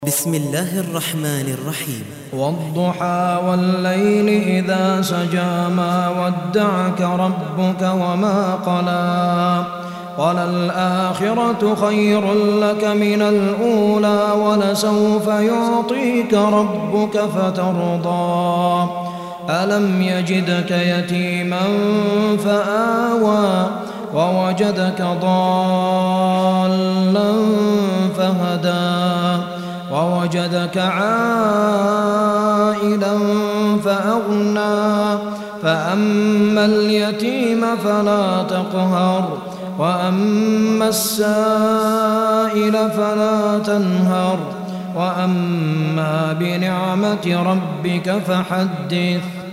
بسم الله الرحمن الرحيم. والضحى والليل إذا سجى ما ودعك ربك وما قلى وللآخرة خير لك من الأولى ولسوف يعطيك ربك فترضى ألم يجدك يتيما فآوى ووجدك ضالا فهدى ووجدك عائلا فأغنى فأما اليتيم فلا تقهر وأما السائل فلا تنهر وأما بنعمة ربك فحدث.